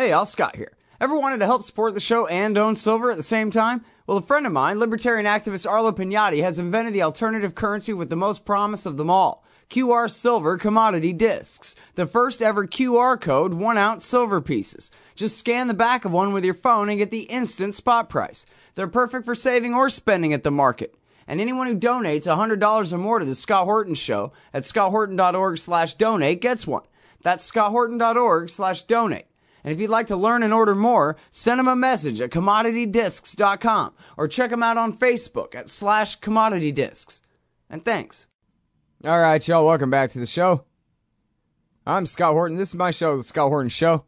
Hey, all Scott here. Ever wanted to help support the show and own silver at the same time? Well, a friend of mine, libertarian activist Arlo Pignati, has invented the alternative currency with the most promise of them all. QR Silver Commodity Discs. The first ever QR code 1-ounce silver pieces. Just scan the back of one with your phone and get the instant spot price. They're perfect for saving or spending at the market. And anyone who donates $100 or more to the Scott Horton Show at scotthorton.org/donate gets one. That's scotthorton.org/donate. And if you'd like to learn and order more, send them a message at commoditydiscs.com or check them out on Facebook at /commoditydiscs. And thanks. All right, y'all, welcome back to the show. I'm Scott Horton. This is my show, The Scott Horton Show.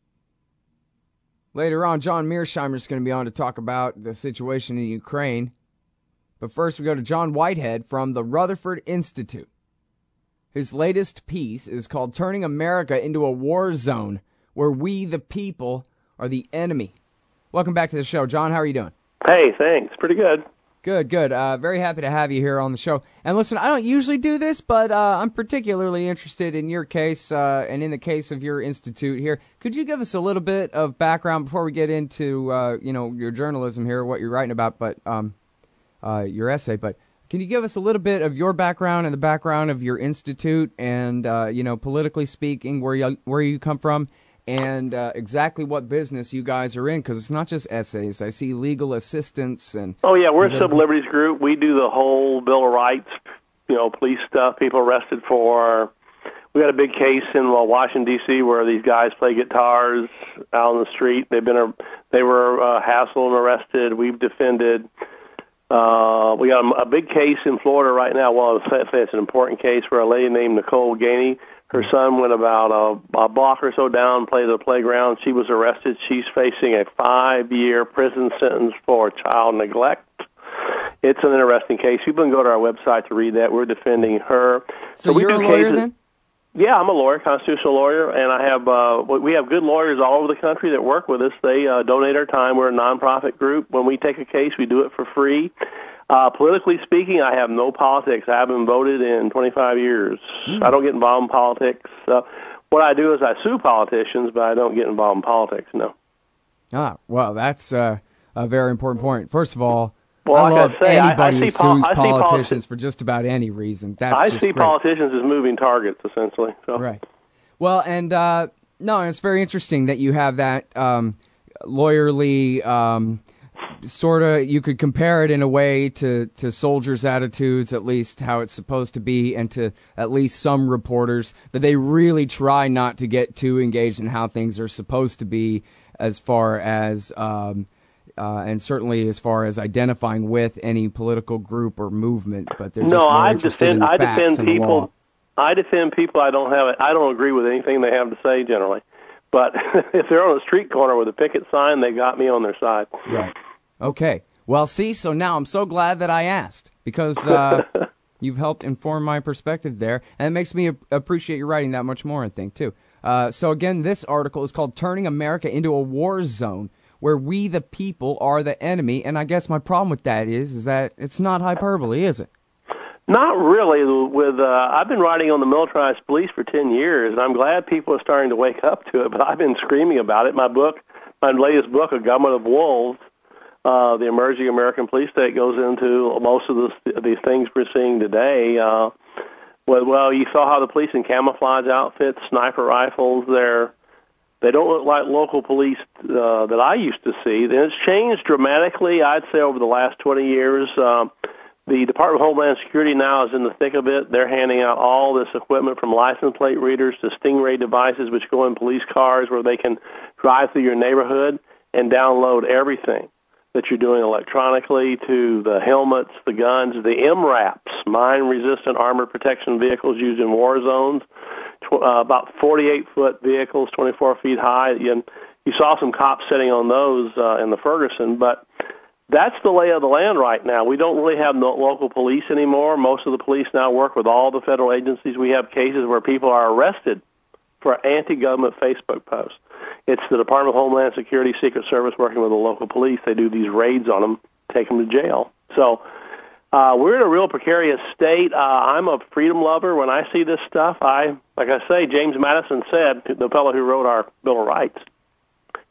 Later on, John Mearsheimer is going to be on to talk about the situation in Ukraine. But first, we go to John Whitehead from the Rutherford Institute. His latest piece is called Turning America into a War Zone, where we, the people, are the enemy. Welcome back to the show. John, how are you doing? Hey, thanks. Pretty good. Good. Very happy to have you here on the show. And listen, I don't usually do this, but I'm particularly interested in your case and in the case of your institute here. Could you give us a little bit of background before we get into, your journalism here, what you're writing about, but your essay, but can you give us a little bit of your background and the background of your institute and, politically speaking, where you come from? And exactly what business you guys are in, because it's not just essays. I see legal assistance and... Oh, yeah, we're a civil liberties group. We do the whole Bill of Rights, police stuff, people arrested for... We had a big case in Washington, D.C., where these guys play guitars out on the street. They were hassled and arrested. We've defended... we got a big case in Florida right now. Well, it's an important case where a lady named Nicole Gainey, her son went about a block or so down, played at the playground. She was arrested. She's facing a 5-year prison sentence for child neglect. It's an interesting case. People can go to our website to read that. We're defending her. So you're a lawyer then? Yeah, I'm a lawyer, constitutional lawyer, and I have we have good lawyers all over the country that work with us. They donate our time. We're a nonprofit group. When we take a case, we do it for free. Politically speaking, I have no politics. I haven't voted in 25 years. I don't get involved in politics. What I do is I sue politicians, but I don't get involved in politics, no. Well, that's a very important point. First of all, well, I love anybody who sues I politicians for just about any reason. I see politicians as moving targets, essentially. So. Right. Well, and it's very interesting that you have that lawyerly sort of, you could compare it in a way to soldiers' attitudes, at least how it's supposed to be, and to at least some reporters, that they really try not to get too engaged in how things are supposed to be as far as, and certainly as far as identifying with any political group or movement, but they're just more interested in the facts and the law. I defend people. I don't agree with anything they have to say generally, but if they're on a street corner with a picket sign, they got me on their side. Right. Okay. Well, see, so now I'm so glad that I asked, because you've helped inform my perspective there, and it makes me appreciate your writing that much more, I think, too. So again, this article is called Turning America into a War Zone, where we, the people, are the enemy, and I guess my problem with that is that it's not hyperbole, is it? Not really. I've been writing on the militarized police for 10 years, and I'm glad people are starting to wake up to it, but I've been screaming about it. My latest book, A Government of Wolves, the emerging American police state, goes into most of these things we're seeing today. Well, you saw how the police in camouflage outfits, sniper rifles, they don't look like local police that I used to see. And it's changed dramatically, I'd say, over the last 20 years. The Department of Homeland Security now is in the thick of it. They're handing out all this equipment, from license plate readers to Stingray devices, which go in police cars, where they can drive through your neighborhood and download everything that you're doing electronically, to the helmets, the guns, the MRAPs, mine-resistant armored protection vehicles used in war zones, about 48-foot vehicles, 24 feet high. You saw some cops sitting on those in the Ferguson, but that's the lay of the land right now. We don't really have no local police anymore. Most of the police now work with all the federal agencies. We have cases where people are arrested for anti-government Facebook posts. It's the Department of Homeland Security, Secret Service working with the local police. They do these raids on them, take them to jail. So we're in a real precarious state. I'm a freedom lover. When I see this stuff, like I say, James Madison said, the fellow who wrote our Bill of Rights,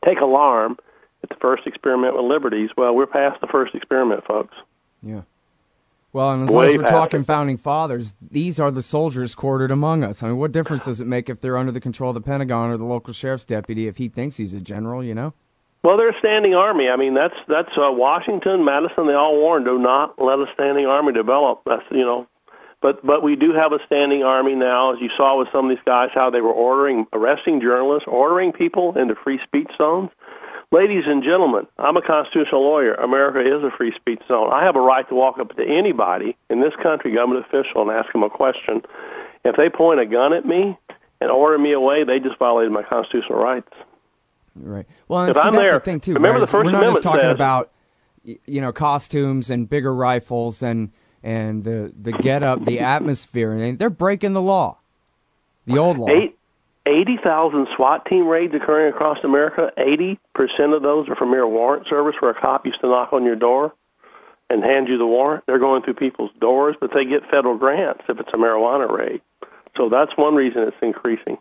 take alarm at the first experiment with liberties. Well, we're past the first experiment, folks. Yeah. Well, and as long as we're talking founding fathers, these are the soldiers quartered among us. I mean, what difference does it make if they're under the control of the Pentagon or the local sheriff's deputy if he thinks he's a general, you know? Well, they're a standing army. I mean, that's Washington, Madison, they all warned, do not let a standing army develop. That's, you know, but we do have a standing army now, as you saw with some of these guys, how they were arresting journalists, ordering people into free speech zones. Ladies and gentlemen, I'm a constitutional lawyer. America is a free speech zone. I have a right to walk up to anybody in this country, government official, and ask them a question. If they point a gun at me and order me away, they just violated my constitutional rights. Right. Well, and that's the thing, too. Remember, right? the First We're not Amendment just talking says, about, you know, costumes and bigger rifles and the get-up, the atmosphere. And they're breaking the law, the old law. 80,000 SWAT team raids occurring across America. 80% of those are from mere warrant service, where a cop used to knock on your door and hand you the warrant. They're going through people's doors, but they get federal grants if it's a marijuana raid. So that's one reason it's increasing.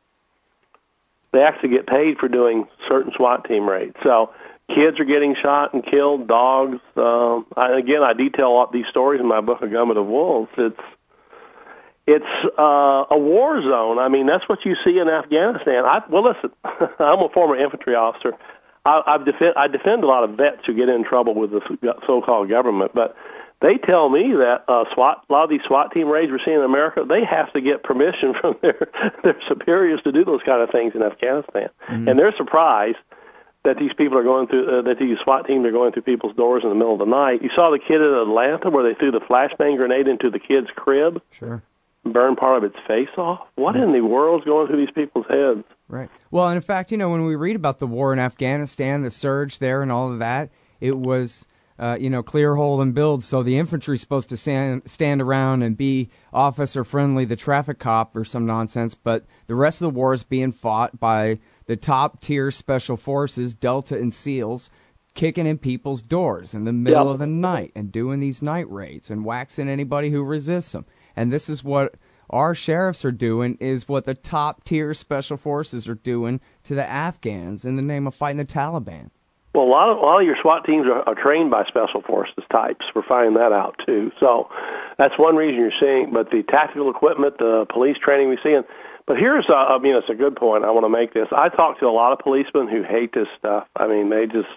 They actually get paid for doing certain SWAT team raids. So kids are getting shot and killed, dogs. I detail all these stories in my book, A Government of Wolves. It's a war zone. I mean, that's what you see in Afghanistan. Listen, I'm a former infantry officer. I defend a lot of vets who get in trouble with the so-called government, but they tell me that a lot of these SWAT team raids we're seeing in America, they have to get permission from their superiors to do those kind of things in Afghanistan. Mm-hmm. And they're surprised that these people are going through, that these SWAT teams are going through people's doors in the middle of the night. You saw the kid in Atlanta where they threw the flashbang grenade into the kid's crib. Sure. Burn part of its face off? What in the world's going through these people's heads? Right. Well, and in fact, you know, when we read about the war in Afghanistan, the surge there and all of that, it was, clear hole and build. So the infantry's supposed to stand around and be officer-friendly, the traffic cop or some nonsense, but the rest of the war is being fought by the top-tier special forces, Delta and SEALs, kicking in people's doors in the middle of the night and doing these night raids and waxing anybody who resists them. And this is what our sheriffs are doing, is what the top-tier special forces are doing to the Afghans in the name of fighting the Taliban. Well, a lot of your SWAT teams are trained by special forces types. We're finding that out, too. So that's one reason you're seeing, but the tactical equipment, the police training we're seeing. But here's, it's a good point. I want to make this. I talk to a lot of policemen who hate this stuff. I mean,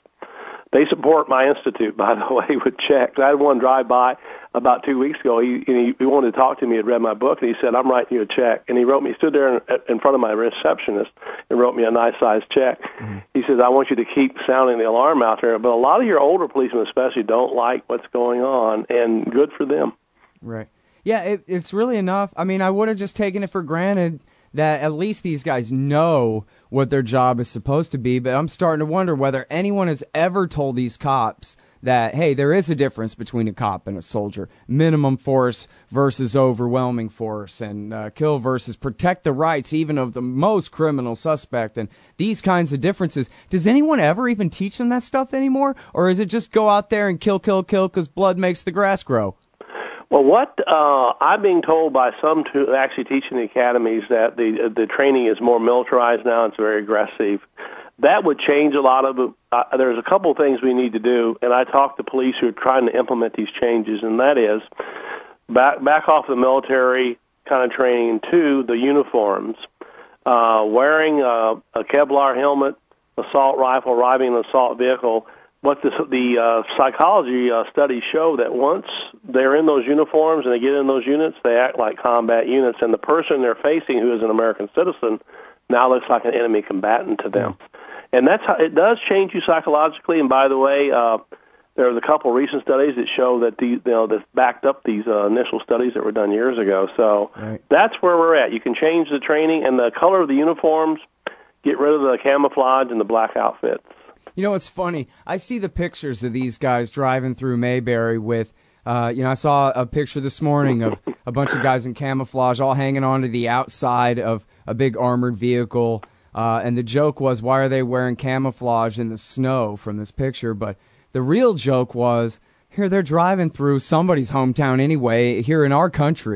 they support my institute, by the way, with checks. I had one drive by about 2 weeks ago. He wanted to talk to me. He had read my book, and he said, "I'm writing you a check." And he stood there in front of my receptionist and wrote me a nice-sized check. Mm-hmm. He says, "I want you to keep sounding the alarm out there." But a lot of your older policemen especially don't like what's going on, and good for them. Right. Yeah, it's really enough. I mean, I would have just taken it for granted that at least these guys know what their job is supposed to be, but I'm starting to wonder whether anyone has ever told these cops that, hey, there is a difference between a cop and a soldier. Minimum force versus overwhelming force, and kill versus protect the rights even of the most criminal suspect, and these kinds of differences. Does anyone ever even teach them that stuff anymore? Or is it just go out there and kill because blood makes the grass grow? Well, what I'm being told by some who actually teach in the academies that the training is more militarized now. It's very aggressive. That would change a lot of it. There's a couple of things we need to do, and I talk to police who are trying to implement these changes, and that is back off the military kind of training to the uniforms, wearing a Kevlar helmet, assault rifle, riding an assault vehicle. What the psychology studies show that once they're in those uniforms and they get in those units, they act like combat units, and the person they're facing, who is an American citizen, now looks like an enemy combatant to them. And that's how it does change you psychologically. And by the way, there's a couple recent studies that show that that backed up these initial studies that were done years ago. So That's where we're at. You can change the training and the color of the uniforms, get rid of the camouflage and the black outfits. You know, it's funny. I see the pictures of these guys driving through Mayberry with, I saw a picture this morning of a bunch of guys in camouflage all hanging onto the outside of a big armored vehicle. And the joke was, why are they wearing camouflage in the snow from this picture? But the real joke was, here they're driving through somebody's hometown anyway, here in our country.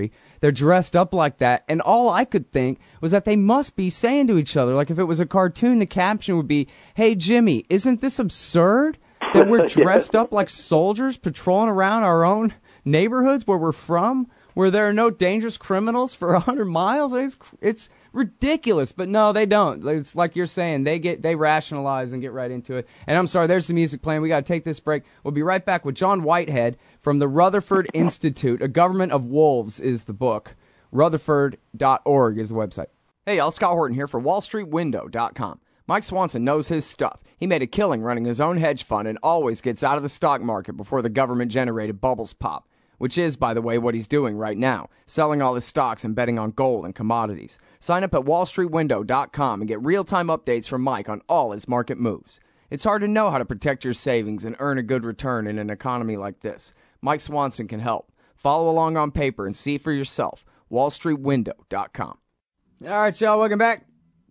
they're dressed up like that. And all I could think was that they must be saying to each other, like if it was a cartoon, the caption would be, "Hey, Jimmy, isn't this absurd that we're dressed up like soldiers patrolling around our own neighborhoods where we're from, where there are no dangerous criminals for 100 miles? It's ridiculous." But no, they don't. It's like you're saying, they rationalize and get right into it. And I'm sorry, there's the music playing. We got to take this break. We'll be right back with John Whitehead from the Rutherford Institute. A Government of Wolves is the book. Rutherford.org is the website. Hey, y'all, Scott Horton here for WallStreetWindow.com. Mike Swanson knows his stuff. He made a killing running his own hedge fund and always gets out of the stock market before the government-generated bubbles pop, which is, by the way, what he's doing right now, selling all his stocks and betting on gold and commodities. Sign up at WallStreetWindow.com and get real-time updates from Mike on all his market moves. It's hard to know how to protect your savings and earn a good return in an economy like this. Mike Swanson can help. Follow along on paper and see for yourself. WallStreetWindow.com. All right, y'all, welcome back.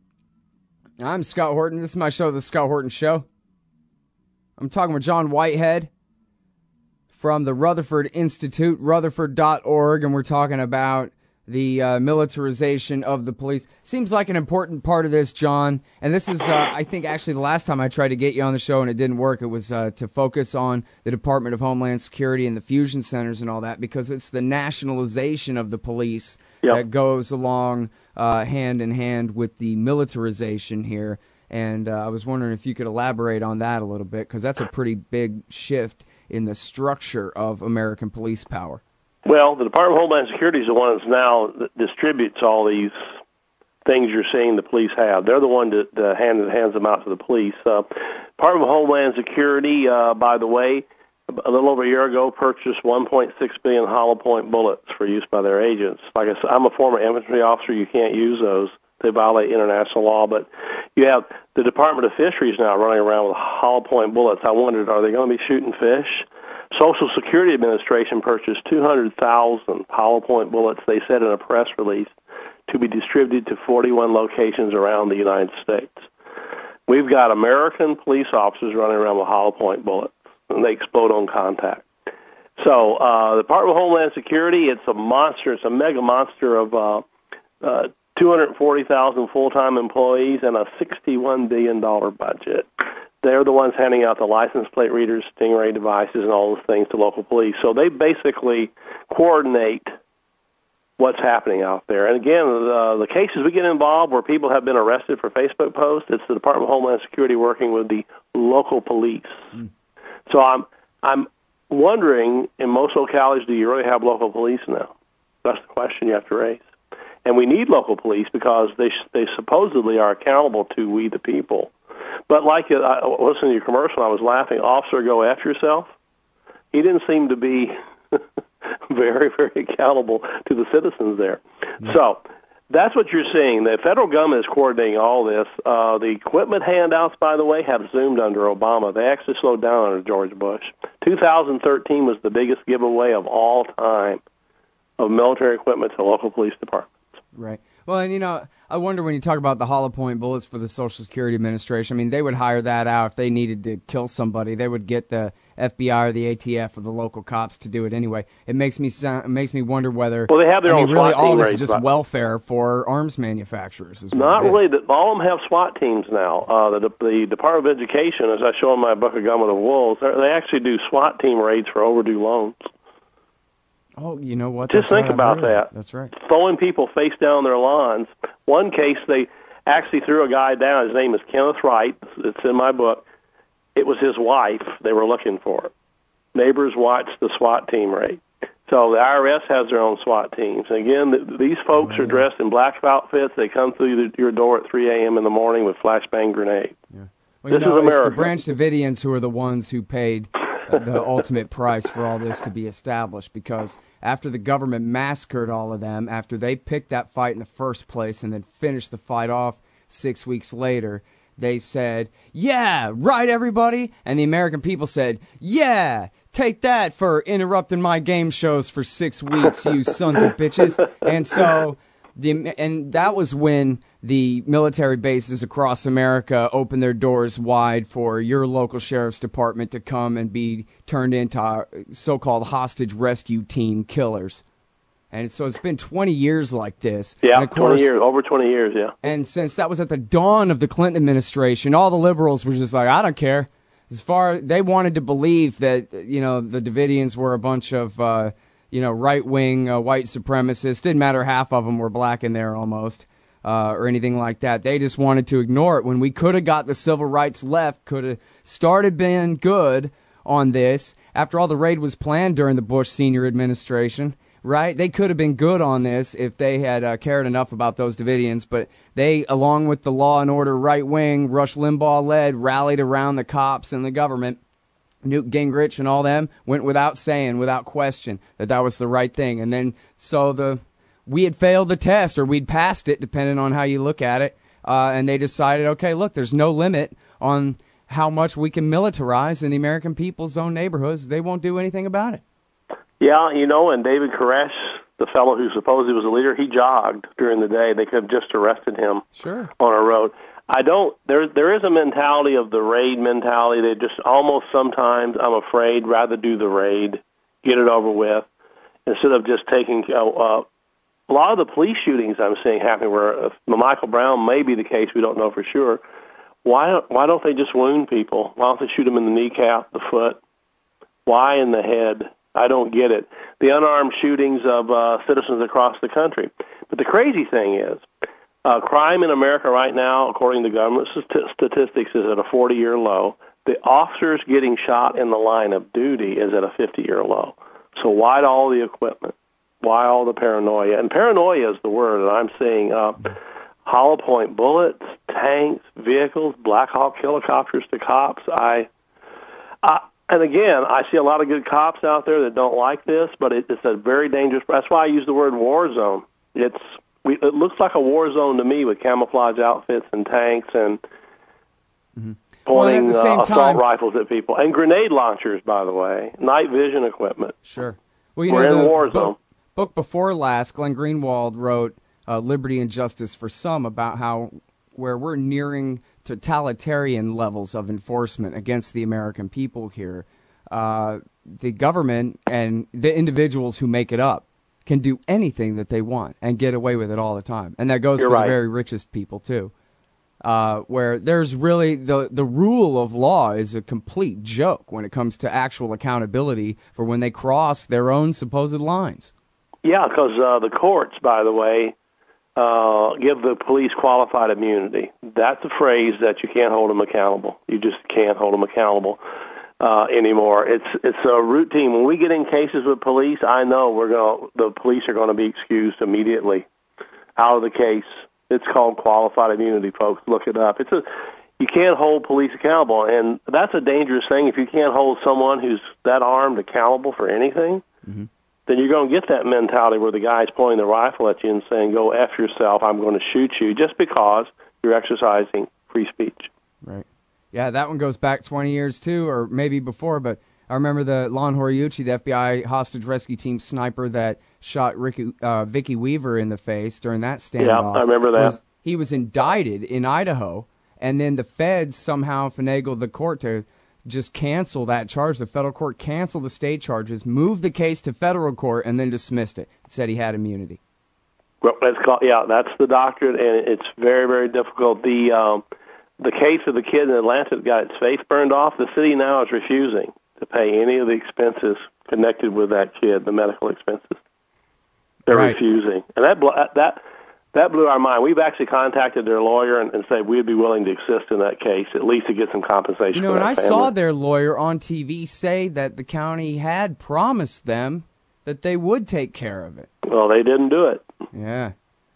I'm Scott Horton. This is my show, The Scott Horton Show. I'm talking with John Whitehead from the Rutherford Institute, Rutherford.org, and we're talking about the militarization of the police. Seems like an important part of this, John. And this is, I think, actually the last time I tried to get you on the show and it didn't work. It was to focus on the Department of Homeland Security and the fusion centers and all that, because it's the nationalization of the police that goes along hand in hand with the militarization here. And I was wondering if you could elaborate on that a little bit, because that's a pretty big shift in the structure of American police power. Well, the Department of Homeland Security is the one that's now that distributes all these things you're seeing the police have. They're the one that hands them out to the police. Department of Homeland Security, by the way, a little over a year ago, purchased 1.6 billion hollow point bullets for use by their agents. Like I said, I'm a former infantry officer. You can't use those. They violate international law. But you have the Department of Fisheries now running around with hollow point bullets. I wondered, are they going to be shooting fish? Social Security Administration purchased 200,000 hollow point bullets, they said in a press release, to be distributed to 41 locations around the United States. We've got American police officers running around with hollow point bullets, and they explode on contact. So the Department of Homeland Security, it's a monster. It's a mega monster of 240,000 full-time employees and a $61 billion budget. They're the ones handing out the license plate readers, Stingray devices, and all those things to local police. So they basically coordinate what's happening out there. And again, the cases we get involved where people have been arrested for Facebook posts, it's the Department of Homeland Security working with the local police. So I'm wondering, in most localities, do you really have local police now? That's the question you have to raise. And we need local police because they supposedly are accountable to we the people. But like listening to your commercial, I was laughing. Officer, go after yourself. He didn't seem to be very, very accountable to the citizens there. So that's what you're seeing. The federal government is coordinating all this. The equipment handouts, by the way, have zoomed under Obama. They actually slowed down under George Bush. 2013 was the biggest giveaway of all time of military equipment to local police departments. Right. Well, and, you know, I wonder when you talk about the hollow point bullets for the Social Security Administration, I mean, they would hire that out if they needed to kill somebody. They would get the FBI or the ATF or the local cops to do it anyway. It makes me wonder whether, well, they have their own really SWAT all team this raised is just welfare for arms manufacturers. Not really. All of them have SWAT teams now. The Department of Education, as I show in my book, A Government of Wolves, they actually do SWAT team raids for overdue loans. Oh, you know what? Just think about that. That's right. Throwing people face down on their lawns. One case, they actually threw a guy down. His name is Kenneth Wright. It's in my book. It was his wife they were looking for. Neighbors watched the SWAT team raid. So the IRS has their own SWAT teams. And again, these folks are dressed in black outfits. They come through your door at 3 a.m. in the morning with flashbang grenades. Yeah. Well, this is America. It's the Branch Davidians who are the ones who paid the ultimate price for all this to be established, because after the government massacred all of them, after they picked that fight in the first place and then finished the fight off 6 weeks later, they said, yeah, right, everybody? And the American people said, yeah, take that for interrupting my game shows for 6 weeks, you sons of bitches. And so and that was when the military bases across America opened their doors wide for your local sheriff's department to come and be turned into so-called hostage rescue team killers. And so it's been 20 years like this. Yeah, and of course, 20 years, over 20 years, yeah. And since that was at the dawn of the Clinton administration, all the liberals were just like, I don't care. They wanted to believe that, the Davidians were a bunch of, right-wing white supremacists. Didn't matter, half of them were black in there almost, or anything like that. They just wanted to ignore it when we could have got the civil rights left, could have started being good on this after all the raid was planned during the Bush senior administration. Right? They could have been good on this if they had cared enough about those Davidians, but they, along with the law and order right wing, Rush Limbaugh-led, rallied around the cops and the government. Newt Gingrich and all them went without saying, without question, that was the right thing. And then we had failed the test, or we'd passed it, depending on how you look at it, and they decided, okay, look, there's no limit on how much we can militarize in the American people's own neighborhoods. They won't do anything about it. Yeah, and David Koresh, the fellow who supposedly was a leader, he jogged during the day. They could have just arrested him on a road. There is a mentality of the raid mentality. They just almost sometimes, I'm afraid, rather do the raid, get it over with, instead of just taking a lot of the police shootings I'm seeing happening where Michael Brown may be the case, we don't know for sure. Why don't they just wound people? Why don't they shoot them in the kneecap, the foot? Why in the head? I don't get it. The unarmed shootings of citizens across the country. But the crazy thing is, crime in America right now, according to government statistics, is at a 40-year low. The officers getting shot in the line of duty is at a 50-year low. So why all the equipment? Why all the paranoia? And paranoia is the word that I'm seeing. Hollow point bullets, tanks, vehicles, Black Hawk helicopters to cops. And again, I see a lot of good cops out there that don't like this, but it's a very dangerous. That's why I use the word war zone. It looks like a war zone to me with camouflage outfits and tanks and pointing assault rifles at people and grenade launchers. By the way, night vision equipment. Sure. Well, we're in war zone. Book before last, Glenn Greenwald wrote "Liberty and Justice for Some" about where we're nearing totalitarian levels of enforcement against the American people here. The government and the individuals who make it up can do anything that they want and get away with it all the time. And that goes for the very richest people, too. Where there's really the rule of law is a complete joke when it comes to actual accountability for when they cross their own supposed lines. Yeah, because the courts, by the way, give the police qualified immunity. That's a phrase that you can't hold them accountable. You just can't hold them accountable anymore. It's a routine. When we get in cases with police, I know the police are going to be excused immediately out of the case. It's called qualified immunity, folks. Look it up. You can't hold police accountable, and that's a dangerous thing. If you can't hold someone who's that armed accountable for anything, then you're going to get that mentality where the guy's pointing the rifle at you and saying, go F yourself, I'm going to shoot you, just because you're exercising free speech. Right. Yeah, that one goes back 20 years, too, or maybe before, but I remember the Lon Horiuchi, the FBI hostage rescue team sniper that shot Vicky Weaver in the face during that standoff. Yeah, I remember that. He was indicted in Idaho, and then the feds somehow finagled the court to just cancel that charge. The federal court canceled the state charges, moved the case to federal court, and then dismissed it. It said he had immunity. Well, that's the doctrine, and it's very, very difficult. The case of the kid in Atlanta that got its face burned off, the city now is refusing to pay any of the expenses connected with that kid, the medical expenses. They're refusing. And that blew our mind. We've actually contacted their lawyer and said we'd be willing to assist in that case, at least to get some compensation for that and family. I saw their lawyer on TV say that the county had promised them that they would take care of it. Well, they didn't do it. Yeah.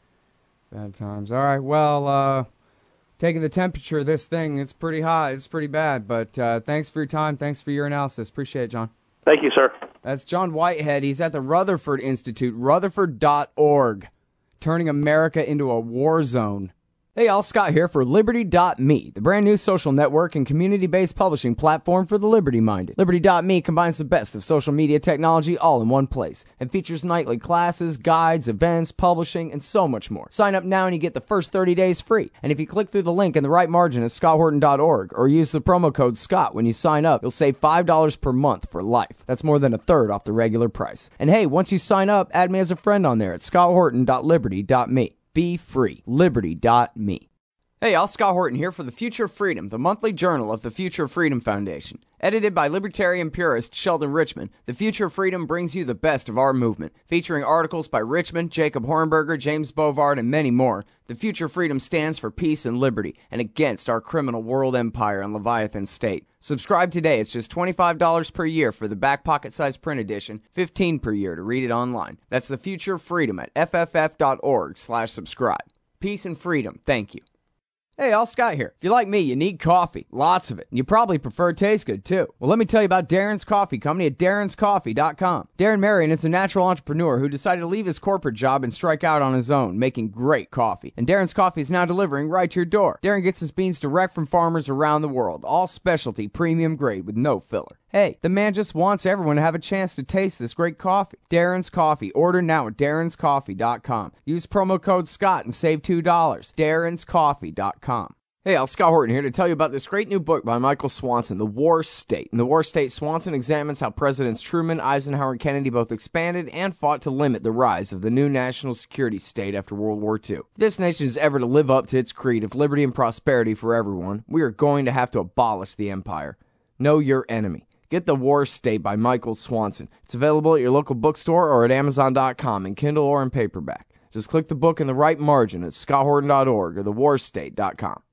Bad times. All right, well, taking the temperature of this thing, it's pretty hot. It's pretty bad, but thanks for your time. Thanks for your analysis. Appreciate it, John. Thank you, sir. That's John Whitehead. He's at the Rutherford Institute, rutherford.org. Turning America into a war zone. Hey, all, Scott here for Liberty.me, the brand new social network and community-based publishing platform for the liberty-minded. Liberty.me combines the best of social media technology all in one place and features nightly classes, guides, events, publishing, and so much more. Sign up now and you get the first 30 days free. And if you click through the link in the right margin at scotthorton.org or use the promo code SCOTT when you sign up, you'll save $5 per month for life. That's more than a third off the regular price. And hey, once you sign up, add me as a friend on there at scotthorton.liberty.me. Be free. Liberty.me. Hey, all, Scott Horton here for The Future of Freedom, the monthly journal of the Future of Freedom Foundation. Edited by libertarian purist Sheldon Richman, The Future of Freedom brings you the best of our movement, featuring articles by Richman, Jacob Hornberger, James Bovard, and many more. The Future of Freedom stands for peace and liberty, and against our criminal world empire and Leviathan state. Subscribe today. It's just $25 per year for the back pocket size print edition, $15 per year to read it online. That's The Future of Freedom at fff.org/subscribe. Peace and freedom. Thank you. Hey, all, Scott here. If you're like me, you need coffee. Lots of it. And you probably prefer it tastes good, too. Well, let me tell you about Darren's Coffee Company at darrenscoffee.com. Darren Marion is a natural entrepreneur who decided to leave his corporate job and strike out on his own, making great coffee. And Darren's Coffee is now delivering right to your door. Darren gets his beans direct from farmers around the world, all specialty, premium grade with no filler. Hey, the man just wants everyone to have a chance to taste this great coffee. Darren's Coffee. Order now at darrenscoffee.com. Use promo code SCOTT and save $2. darrenscoffee.com. Hey, Scott Horton here to tell you about this great new book by Michael Swanson, The War State. In The War State, Swanson examines how Presidents Truman, Eisenhower, and Kennedy both expanded and fought to limit the rise of the new national security state after World War II. If this nation is ever to live up to its creed of liberty and prosperity for everyone, we are going to have to abolish the empire. Know your enemy. Get The War State by Michael Swanson. It's available at your local bookstore or at Amazon.com in Kindle or in paperback. Just click the book in the right margin at scotthorton.org or thewarstate.com.